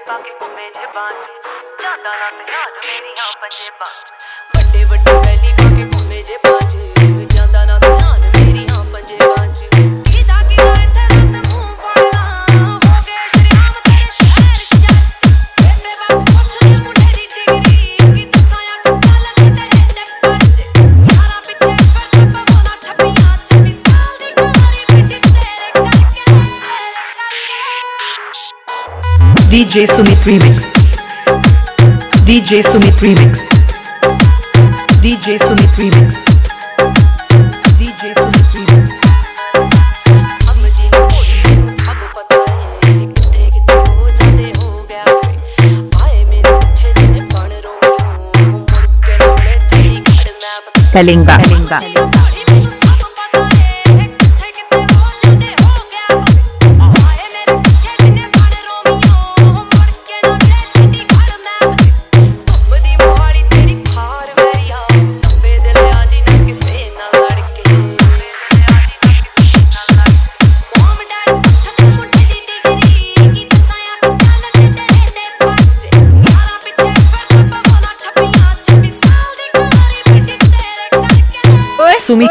पाके घूमे जेबां च जांदा ना ध्यान मेरियां पंजेबां च वड्डे वड्डे बैली पाके घूमे जेबां च जांदा ना ध्यान मेरियां पंजेबां च कीदा कीदा इत्थे रस मूंह फड़ ला हो गए शरीआम तेरे शहर च जट बेबे बाप पुछदे मुंडे दी डिग्री कि दसां अठ साल तेरे टक्कर च यारा पिछे फिरदा पवना छप्पियां 26 साल दी कुमारी बेटी तेरे करके DJ Sumit Remix. DJ Sumit Remix. DJ Sumit Remix. DJ Sumit Remix. समझी कोई सब पता है किथे किथे हो जाते हो गया आए मेरे पीछे जिने बन रोमियो मुड़ के लौड़े तेरी घर मैं Kalinga. Sumit.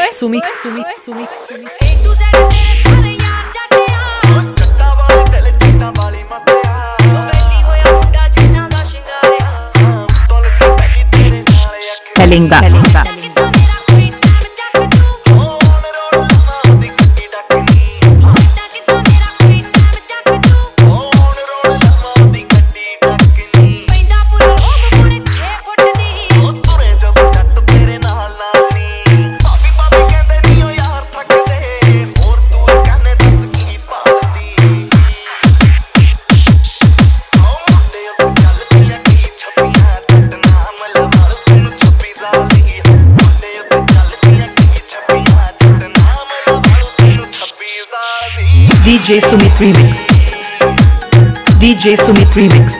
Kalinga. DJ Sumit Remix. DJ Sumit Remix.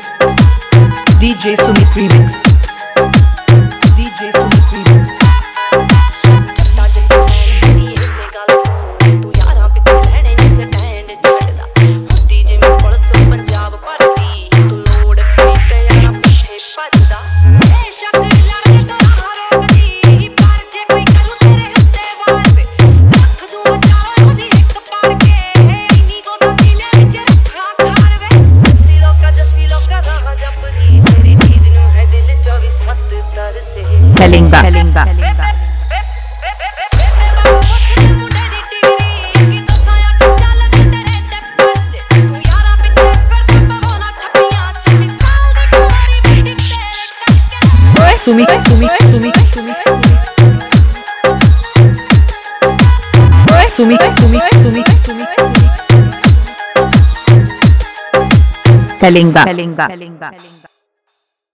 DJ Sumit Remix. DJ Sumit Remix. जट्टा जट्टा मेरी ऐसे गल तू यारा पिते लहने जिसे टैंड छड़दा हुंदी जिवें पुलिस पंजाब भरती तू लोड़ पई ते यारा पिछे भजदा बेशक लड़के तो ना रोकदी पर जे कोई करू तेरे उत्ते वार वे रख दूं चाल ओदी एक पार के इन्हीं को तो सीने विच रखा खार वे जस्सी लोका राह जपदी तेरी दीद नूं है दिल 24/7 तरसे Kalinga. Sumit. Kalinga.